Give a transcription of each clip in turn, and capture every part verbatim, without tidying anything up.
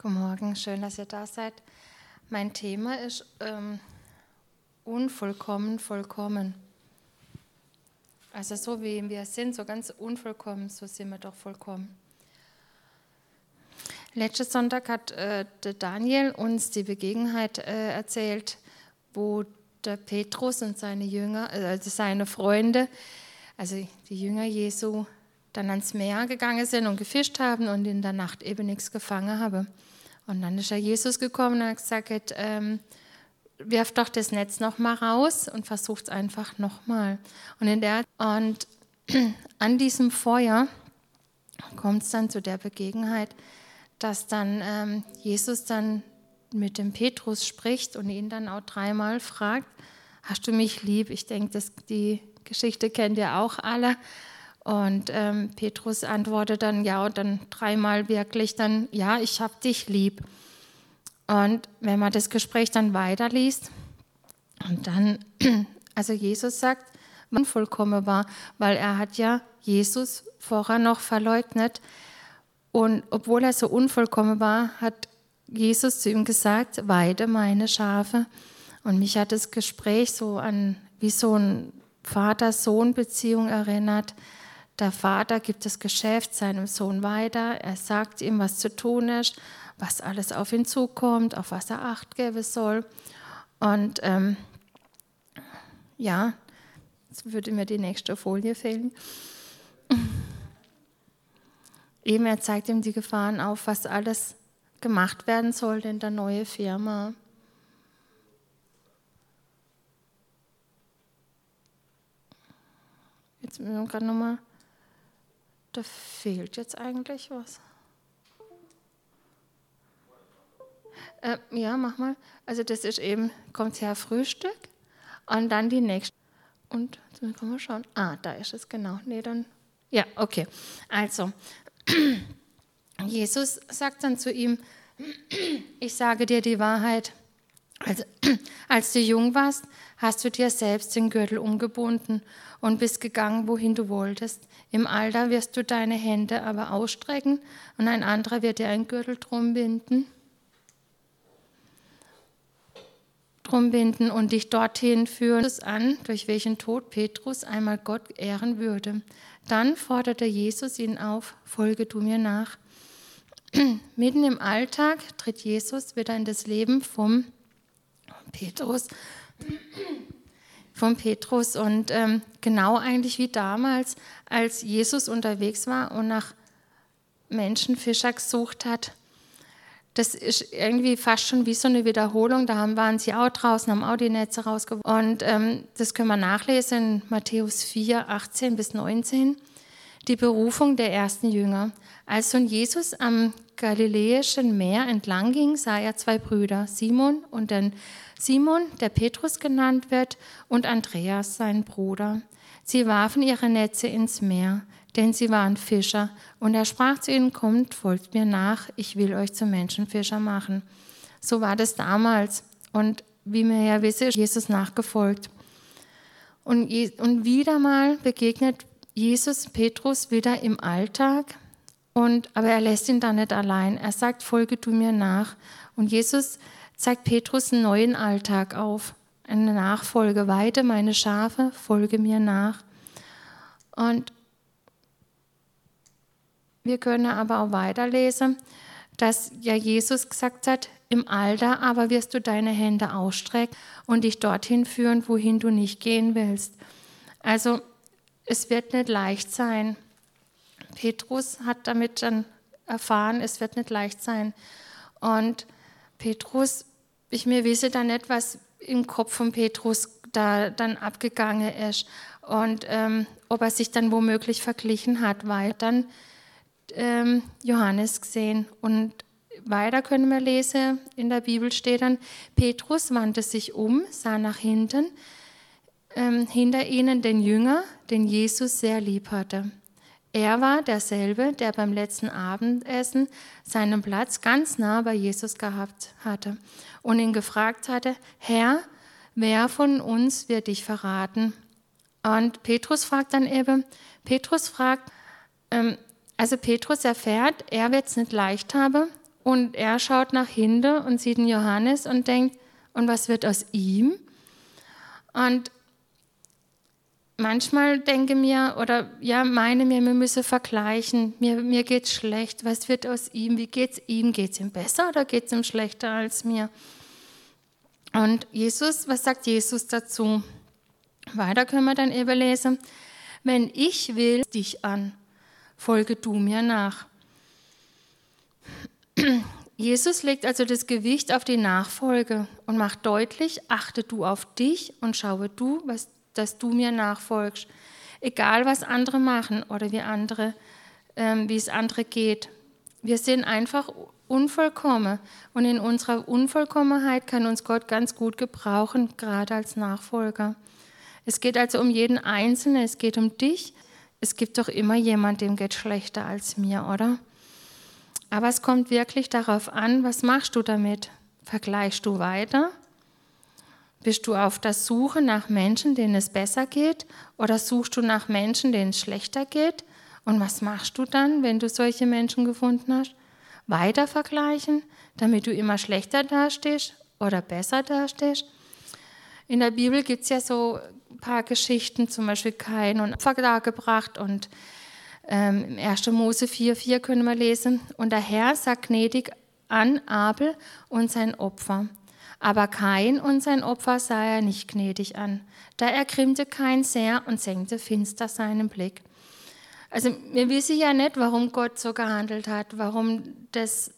Guten Morgen, schön, dass ihr da seid. Mein Thema ist ähm, unvollkommen, vollkommen. Also so wie wir sind, so ganz unvollkommen, so sind wir doch vollkommen. Letzten Sonntag hat äh, der Daniel uns die Begebenheit äh, erzählt, wo der Petrus und seine Jünger, äh, also seine Freunde, also die Jünger Jesu, dann ans Meer gegangen sind und gefischt haben und in der Nacht eben nichts gefangen haben. Und dann ist ja Jesus gekommen und hat gesagt, ähm, wirf doch das Netz nochmal raus und versucht es einfach nochmal. Und, in der, und an diesem Feuer kommt es dann zu der Begebenheit, dass dann ähm, Jesus dann mit dem Petrus spricht und ihn dann auch dreimal fragt, hast du mich lieb? Ich denke, das, die Geschichte kennt ihr auch alle. Und ähm, Petrus antwortet dann ja und dann dreimal wirklich dann, ja, ich habe dich lieb. Und wenn man das Gespräch dann weiterliest und dann, also Jesus sagt, wann vollkommen war, weil er hat ja Jesus vorher noch verleugnet. Und obwohl er so unvollkommen war, hat Jesus zu ihm gesagt, weide meine Schafe. Und mich hat das Gespräch so an wie so eine Vater-Sohn-Beziehung erinnert. Der Vater gibt das Geschäft seinem Sohn weiter. Er sagt ihm, was zu tun ist, was alles auf ihn zukommt, auf was er Acht geben soll. Und ähm, ja, jetzt würde mir die nächste Folie fehlen. Eben, er zeigt ihm die Gefahren auf, was alles gemacht werden sollte in der neuen Firma. Jetzt müssen wir gerade nochmal. Da fehlt jetzt eigentlich was. Äh, ja, mach mal. Also das ist eben, kommt her Frühstück und dann die nächste. Und jetzt können wir schauen. Ah, da ist es genau. Nee, dann. Ja, okay. Also, Jesus sagt dann zu ihm, ich sage dir die Wahrheit. Also, als du jung warst, hast du dir selbst den Gürtel umgebunden und bist gegangen, wohin du wolltest. Im Alter wirst du deine Hände aber ausstrecken und ein anderer wird dir einen Gürtel drum binden, drum binden und dich dorthin führen an, durch welchen Tod Petrus einmal Gott ehren würde. Dann forderte Jesus ihn auf, folge du mir nach. Mitten im Alltag tritt Jesus wieder in das Leben vom Petrus, von Petrus und ähm, genau eigentlich wie damals, als Jesus unterwegs war und nach Menschenfischer gesucht hat. Das ist irgendwie fast schon wie so eine Wiederholung. Da haben, waren sie auch draußen, haben auch die Netze rausgeworfen. Und ähm, das können wir nachlesen in Matthäus vier, achtzehn bis neunzehn. Die Berufung der ersten Jünger. Als nun Jesus am Galiläischen Meer entlang ging, sah er zwei Brüder, Simon und den Simon, der Petrus genannt wird, und Andreas, sein Bruder. Sie warfen ihre Netze ins Meer, denn sie waren Fischer. Und er sprach zu ihnen, kommt, folgt mir nach, ich will euch zu Menschenfischer machen. So war das damals. Und wie wir ja wissen, ist Jesus nachgefolgt. Und, und wieder mal begegnet Jesus Petrus wieder im Alltag, und, aber er lässt ihn da nicht allein. Er sagt, folge du mir nach. Und Jesus zeigt Petrus einen neuen Alltag auf, eine Nachfolge. Weide meine Schafe, folge mir nach. Und wir können aber auch weiterlesen, dass ja Jesus gesagt hat, im Alter aber wirst du deine Hände ausstrecken und dich dorthin führen, wohin du nicht gehen willst. Also es wird nicht leicht sein. Petrus hat damit dann erfahren, es wird nicht leicht sein. Und Petrus, ich mir wisse da nicht, was im Kopf von Petrus da dann abgegangen ist und ähm, ob er sich dann womöglich verglichen hat, weil dann ähm, Johannes gesehen. Und weiter können wir lesen, in der Bibel steht dann, Petrus wandte sich um, sah nach hinten, ähm, hinter ihnen den Jünger, den Jesus sehr lieb hatte. Er war derselbe, der beim letzten Abendessen seinen Platz ganz nah bei Jesus gehabt hatte und ihn gefragt hatte, Herr, wer von uns wird dich verraten? Und Petrus fragt dann eben, Petrus fragt, ähm, also Petrus erfährt, er wird es nicht leicht haben Und er schaut nach hinten und sieht den Johannes und denkt, und was wird aus ihm? Und manchmal denke mir, oder ja, meine mir, wir müssen vergleichen. Mir, mir geht es schlecht. Was wird aus ihm? Wie geht es ihm? Geht es ihm besser oder geht es ihm schlechter als mir? Und Jesus, was sagt Jesus dazu? Weiter können wir dann eben lesen. Wenn ich will dich an, folge du mir nach. Jesus legt also das Gewicht auf die Nachfolge und macht deutlich, achte du auf dich und schaue du, was, dass du mir nachfolgst. Egal, was andere machen oder wie, andere, ähm, wie es andere geht. Wir sind einfach unvollkommen und in unserer Unvollkommenheit kann uns Gott ganz gut gebrauchen, gerade als Nachfolger. Es geht also um jeden Einzelnen, es geht um dich. Es gibt doch immer jemand, dem geht schlechter als mir, oder? Aber es kommt wirklich darauf an, was machst du damit? Vergleichst du weiter? Bist du auf der Suche nach Menschen, denen es besser geht? Oder suchst du nach Menschen, denen es schlechter geht? Und was machst du dann, wenn du solche Menschen gefunden hast? Weiter vergleichen, damit du immer schlechter dastehst oder besser dastehst? In der Bibel gibt es ja so ein paar Geschichten, zum Beispiel Kain und Opfer dargebracht und ähm, im ersten Mose vier vier können wir lesen. Und der Herr sah gnädig an Abel und sein Opfer. Aber Kain und sein Opfer sah er nicht gnädig an. Da ergrimmte Kain sehr und senkte finster seinen Blick. Also wir wissen ja nicht, warum Gott so gehandelt hat, warum das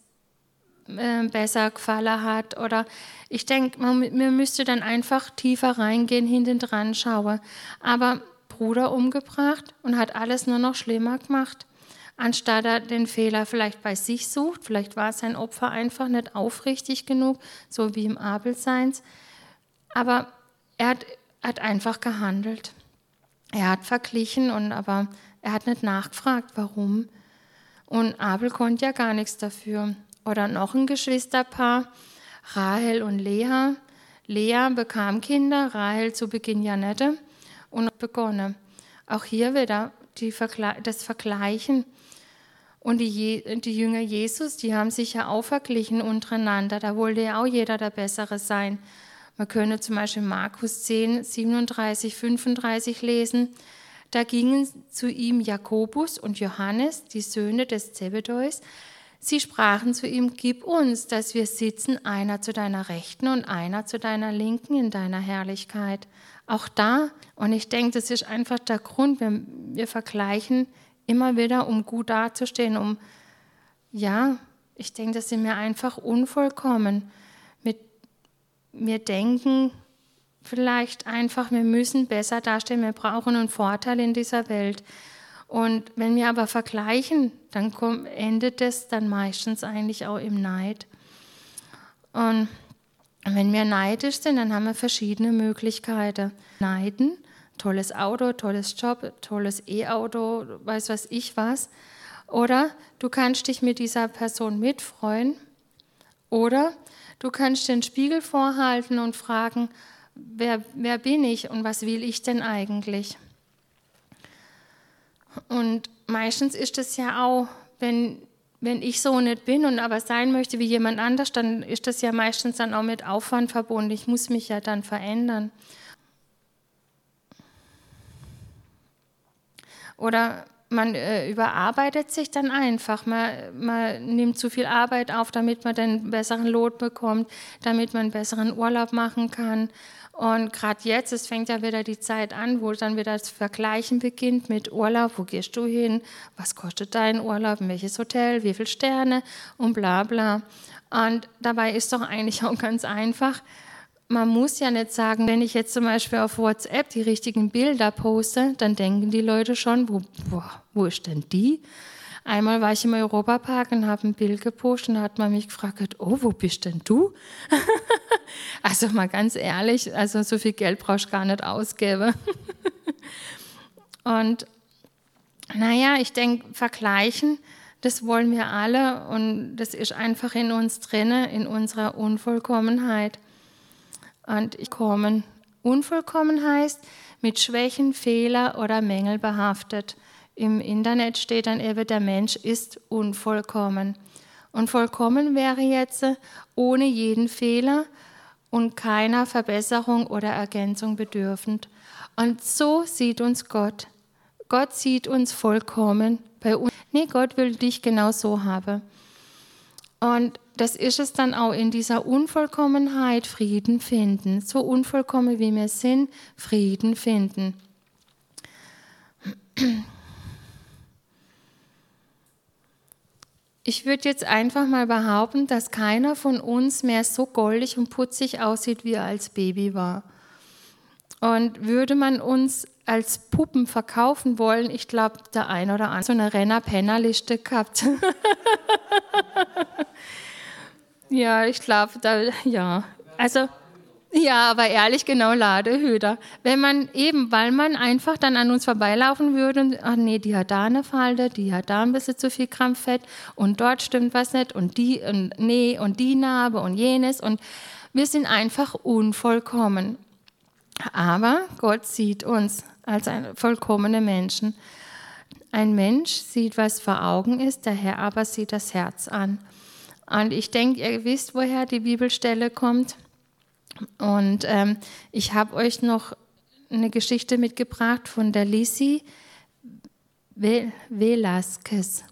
äh, besser gefallen hat. Oder ich denke, man, man müsste dann einfach tiefer reingehen, hinten dran schauen. Aber Bruder umgebracht und hat alles nur noch schlimmer gemacht. Anstatt er den Fehler vielleicht bei sich sucht, vielleicht war sein Opfer einfach nicht aufrichtig genug, so wie im Abel seins. Aber er hat, hat einfach gehandelt. Er hat verglichen, und, aber er hat nicht nachgefragt, warum. Und Abel konnte ja gar nichts dafür. Oder noch ein Geschwisterpaar, Rahel und Lea. Lea bekam Kinder, Rahel zu Beginn ja nicht. Und begonnen. Auch hier wieder die Vergle- das Vergleichen. Und die, Je- die Jünger Jesus, die haben sich ja auch verglichen untereinander. Da wollte ja auch jeder der Bessere sein. Man könnte zum Beispiel Markus zehn, siebenunddreißig, fünfunddreißig lesen. Da gingen zu ihm Jakobus und Johannes, die Söhne des Zebedeus. Sie sprachen zu ihm, gib uns, dass wir sitzen, einer zu deiner Rechten und einer zu deiner Linken in deiner Herrlichkeit. Auch da, und ich denke, das ist einfach der Grund, wir, wir vergleichen immer wieder, um gut dazustehen, um, ja, ich denke, das sind wir einfach unvollkommen. Mit, wir denken vielleicht einfach, wir müssen besser dastehen, wir brauchen einen Vorteil in dieser Welt. Und wenn wir aber vergleichen, dann kommt, endet es dann meistens eigentlich auch im Neid. Und wenn wir neidisch sind, dann haben wir verschiedene Möglichkeiten. Neiden, tolles Auto, tolles Job, tolles E-Auto, weiß was ich was. Oder du kannst dich mit dieser Person mitfreuen. Oder du kannst den Spiegel vorhalten und fragen, wer, wer bin ich und was will ich denn eigentlich? Und meistens ist es ja auch, wenn, wenn ich so nicht bin und aber sein möchte wie jemand anders, dann ist das ja meistens dann auch mit Aufwand verbunden. Ich muss mich ja dann verändern. Oder man äh, überarbeitet sich dann einfach. Man, man nimmt zu viel Arbeit auf, damit man dann einen besseren Lohn bekommt, damit man einen besseren Urlaub machen kann. Und gerade jetzt, es fängt ja wieder die Zeit an, wo dann wieder das Vergleichen beginnt mit Urlaub. Wo gehst du hin? Was kostet dein Urlaub? In welches Hotel? Wie viele Sterne? Und bla bla. Und dabei ist doch eigentlich auch ganz einfach. Man muss ja nicht sagen, wenn ich jetzt zum Beispiel auf WhatsApp die richtigen Bilder poste, dann denken die Leute schon, wo, wo, wo ist denn die? Einmal war ich im Europapark und habe ein Bild gepostet und da hat man mich gefragt, oh, wo bist denn du? Also mal ganz ehrlich, also so viel Geld brauchst du gar nicht ausgeben. Und naja, ich denke, vergleichen, das wollen wir alle und das ist einfach in uns drin, in unserer Unvollkommenheit. Und ich kommen. Unvollkommen heißt, mit Schwächen, Fehler oder Mängel behaftet. Im Internet steht dann eben, der Mensch ist unvollkommen. Und vollkommen wäre jetzt ohne jeden Fehler und keiner Verbesserung oder Ergänzung bedürfend. Und so sieht uns Gott. Gott sieht uns vollkommen. Bei uns. Nee, Gott will dich genau so haben. Und das ist es dann auch, in dieser Unvollkommenheit Frieden finden. So unvollkommen wie wir sind, Frieden finden. Ich würde jetzt einfach mal behaupten, dass keiner von uns mehr so goldig und putzig aussieht, wie er als Baby war. Und würde man uns als Puppen verkaufen wollen, ich glaube, der ein oder andere so eine Renner-Penner-Liste gehabt. Ja, ich glaube, da, ja, also, ja, aber ehrlich, genau, Ladehüter. Wenn man eben, weil man einfach dann an uns vorbeilaufen würde und, ach nee, die hat da eine Falte, die hat da ein bisschen zu viel Gramm Fett und dort stimmt was nicht und die, und nee, und die Narbe und jenes und wir sind einfach unvollkommen. Aber Gott sieht uns als ein vollkommene Menschen. Ein Mensch sieht, was vor Augen ist, der Herr aber sieht das Herz an. Und ich denke, ihr wisst, woher die Bibelstelle kommt. Und ähm, ich habe euch noch eine Geschichte mitgebracht von der Lizzie Velasquez.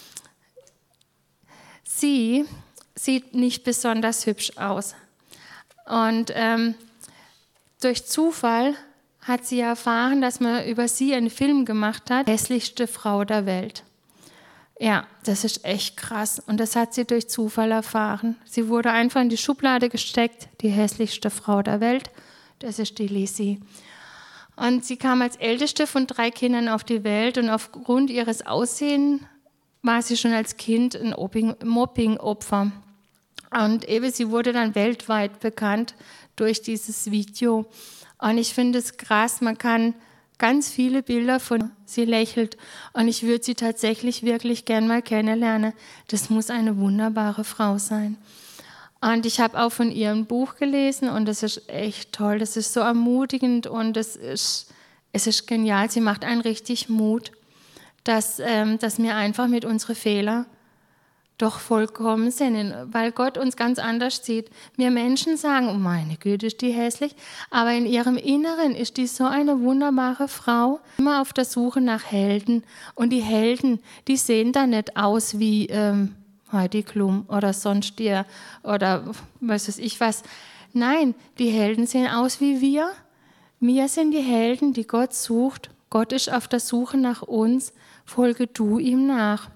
Sie sieht nicht besonders hübsch aus. Und ähm, durch Zufall hat sie erfahren, dass man über sie einen Film gemacht hat, hässlichste Frau der Welt. Ja, das ist echt krass. Und das hat sie durch Zufall erfahren. Sie wurde einfach in die Schublade gesteckt, die hässlichste Frau der Welt. Das ist die Lizzie. Und sie kam als älteste von drei Kindern auf die Welt und aufgrund ihres Aussehens war sie schon als Kind ein Mobbing-Opfer. Und eben, sie wurde dann weltweit bekannt durch dieses Video. Und ich finde es krass, man kann ganz viele Bilder von sie lächelt und ich würde sie tatsächlich wirklich gern mal kennenlernen. Das muss eine wunderbare Frau sein. Und ich habe auch von ihrem Buch gelesen und das ist echt toll. Das ist so ermutigend und es ist, es ist genial. Sie macht einen richtig Mut, dass, ähm, dass wir einfach mit unseren Fehlern doch vollkommen sind, weil Gott uns ganz anders sieht. Wir Menschen sagen, oh meine Güte, ist die hässlich, aber in ihrem Inneren ist die so eine wunderbare Frau, immer auf der Suche nach Helden. Und die Helden, die sehen da nicht aus wie ähm, Heidi Klum oder sonst ihr oder was weiß ich was. Nein, die Helden sehen aus wie wir. Wir sind die Helden, die Gott sucht. Gott ist auf der Suche nach uns, folge du ihm nach.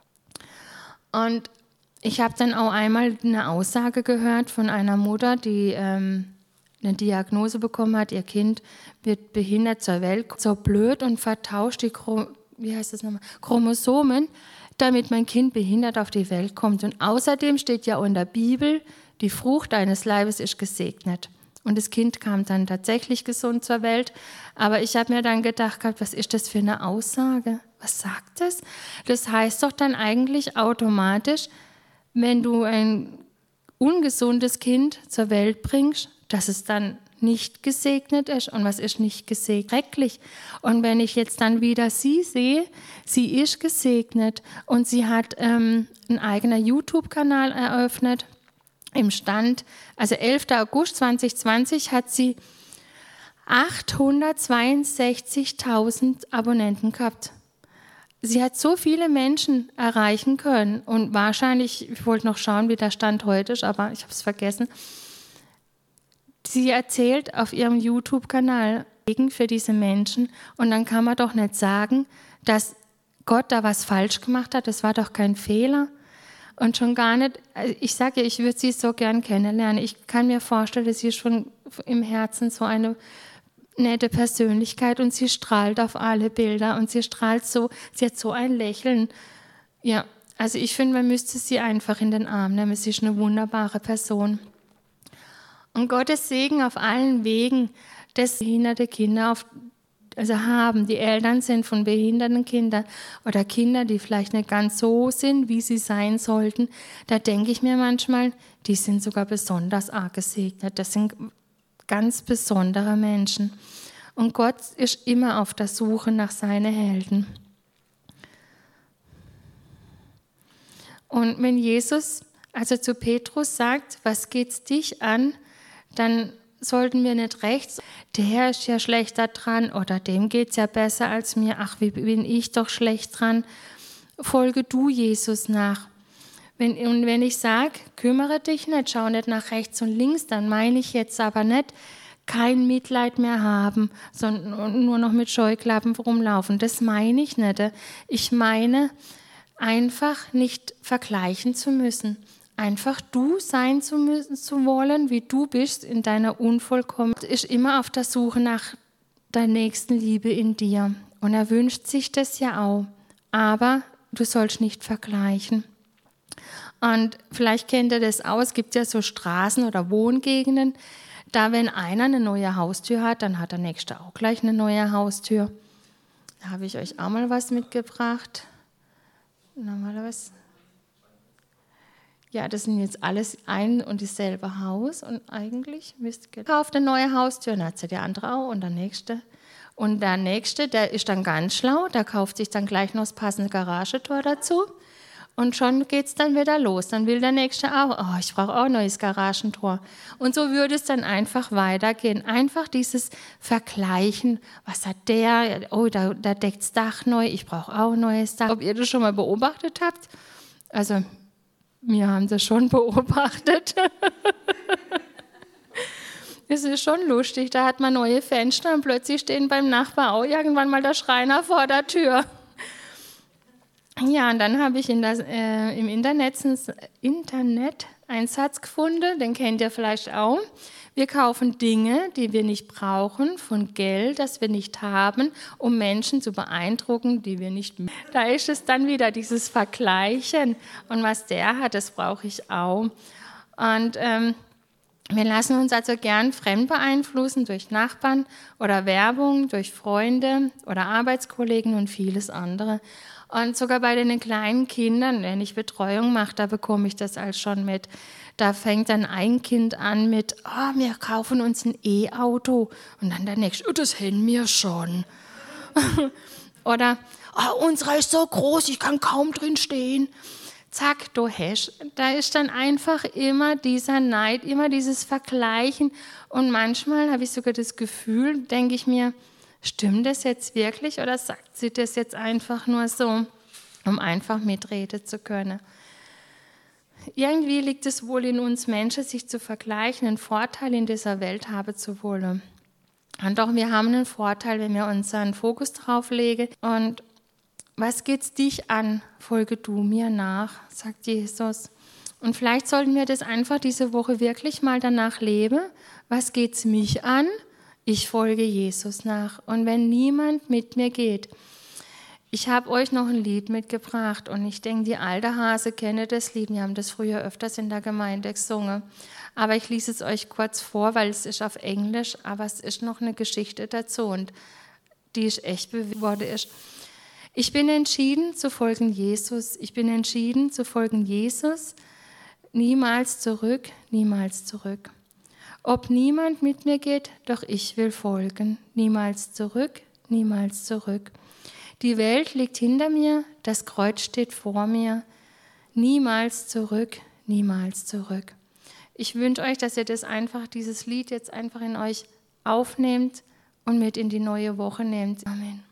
Und ich habe dann auch einmal eine Aussage gehört von einer Mutter, die ähm, eine Diagnose bekommen hat, ihr Kind wird behindert zur Welt, so blöd und vertauscht die Chrom- wie heißt das nochmal? Chromosomen, damit mein Kind behindert auf die Welt kommt. Und außerdem steht ja in der Bibel, die Frucht deines Leibes ist gesegnet. Und das Kind kam dann tatsächlich gesund zur Welt. Aber ich habe mir dann gedacht, was ist das für eine Aussage? Was sagt das? Das heißt doch dann eigentlich automatisch, wenn du ein ungesundes Kind zur Welt bringst, dass es dann nicht gesegnet ist. Und was ist nicht gesegnet? Schrecklich. Und wenn ich jetzt dann wieder sie sehe, sie ist gesegnet und sie hat ähm, einen eigenen YouTube-Kanal eröffnet. Im Stand, also elfter August zweitausendzwanzig, hat sie achthundertzweiundsechzigtausend Abonnenten gehabt. Sie hat so viele Menschen erreichen können und wahrscheinlich, ich wollte noch schauen, wie der Stand heute ist, aber ich habe es vergessen. Sie erzählt auf ihrem YouTube-Kanal für diese Menschen und dann kann man doch nicht sagen, dass Gott da was falsch gemacht hat, das war doch kein Fehler. Und schon gar nicht, ich sage ja, ich würde sie so gern kennenlernen. Ich kann mir vorstellen, dass sie schon im Herzen so eine nette Persönlichkeit und sie strahlt auf alle Bilder und sie strahlt so, sie hat so ein Lächeln. Ja, also ich finde, man müsste sie einfach in den Arm nehmen. Sie ist eine wunderbare Person. Und Gottes Segen auf allen Wegen, dass behinderte Kinder auf also haben, die Eltern sind von behinderten Kindern oder Kinder, die vielleicht nicht ganz so sind, wie sie sein sollten, da denke ich mir manchmal, die sind sogar besonders arg gesegnet. Das sind ganz besondere Menschen. Und Gott ist immer auf der Suche nach seinen Helden. Und wenn Jesus also zu Petrus sagt, was geht's dich an, dann sollten wir nicht rechts, der ist ja schlechter dran oder dem geht's ja besser als mir, ach, wie bin ich doch schlecht dran. Folge du Jesus nach. Wenn, und wenn ich sage, kümmere dich nicht, schau nicht nach rechts und links, dann meine ich jetzt aber nicht, kein Mitleid mehr haben, sondern nur noch mit Scheuklappen rumlaufen. Das meine ich nicht. Ich meine, einfach nicht vergleichen zu müssen. Einfach du sein zu müssen, zu wollen, wie du bist in deiner Unvollkommenheit, ist immer auf der Suche nach der nächsten Liebe in dir. Und er wünscht sich das ja auch. Aber du sollst nicht vergleichen. Und vielleicht kennt ihr das auch, es gibt ja so Straßen oder Wohngegenden, da wenn einer eine neue Haustür hat, dann hat der Nächste auch gleich eine neue Haustür. Da habe ich euch auch mal was mitgebracht. Normalerweise. Ja, das sind jetzt alles ein und dasselbe Haus und eigentlich müsst ihr kauft eine neue Haustür, dann hat sie der andere auch und der Nächste. Und der Nächste, der ist dann ganz schlau, der kauft sich dann gleich noch das passende Garagentor dazu. Und schon geht es dann wieder los. Dann will der Nächste auch, oh, ich brauche auch ein neues Garagentor. Und so würde es dann einfach weitergehen. Einfach dieses Vergleichen, was hat der, oh, da, da deckt das Dach neu, ich brauche auch ein neues Dach. Ob ihr das schon mal beobachtet habt? Also, wir haben das schon beobachtet. Es ist schon lustig, da hat man neue Fenster und plötzlich stehen beim Nachbar auch irgendwann mal der Schreiner vor der Tür. Ja, und dann habe ich in das, äh, im Internet, Internet einen Satz gefunden, den kennt ihr vielleicht auch. Wir kaufen Dinge, die wir nicht brauchen, von Geld, das wir nicht haben, um Menschen zu beeindrucken, die wir nicht mögen. Da ist es dann wieder dieses Vergleichen. Und was der hat, das brauche ich auch. Und ähm, wir lassen uns also gern fremd beeinflussen durch Nachbarn oder Werbung, durch Freunde oder Arbeitskollegen und vieles andere. Und sogar bei den kleinen Kindern, wenn ich Betreuung mache, da bekomme ich das als schon mit. Da fängt dann ein Kind an mit, oh, wir kaufen uns ein E-Auto. Und dann der nächste, oh, das hätten wir schon. Oder, oh, unsere ist so groß, ich kann kaum drin stehen. Zack, du hast. Da ist dann einfach immer dieser Neid, immer dieses Vergleichen. Und manchmal habe ich sogar das Gefühl, denke ich mir, stimmt das jetzt wirklich oder sagt sie das jetzt einfach nur so, um einfach mitreden zu können? Irgendwie liegt es wohl in uns Menschen, sich zu vergleichen, einen Vorteil in dieser Welt haben zu wollen. Und doch, wir haben einen Vorteil, wenn wir unseren Fokus drauf legen. Und was geht's dich an? Folge du mir nach, sagt Jesus. Und vielleicht sollten wir das einfach diese Woche wirklich mal danach leben. Was geht's mich an? Ich folge Jesus nach. Und wenn niemand mit mir geht, ich habe euch noch ein Lied mitgebracht und ich denke, die alte Hase kennen das Lied. Wir haben das früher öfters in der Gemeinde gesungen. Aber ich lese es euch kurz vor, weil es ist auf Englisch, aber es ist noch eine Geschichte dazu und die ist echt bewegt worden. Ich bin entschieden zu folgen Jesus. Ich bin entschieden zu folgen Jesus. Niemals zurück, niemals zurück. Ob niemand mit mir geht, doch ich will folgen. Niemals zurück, niemals zurück. Die Welt liegt hinter mir, das Kreuz steht vor mir. Niemals zurück, niemals zurück. Ich wünsche euch, dass ihr das einfach, dieses Lied jetzt einfach in euch aufnehmt und mit in die neue Woche nehmt. Amen.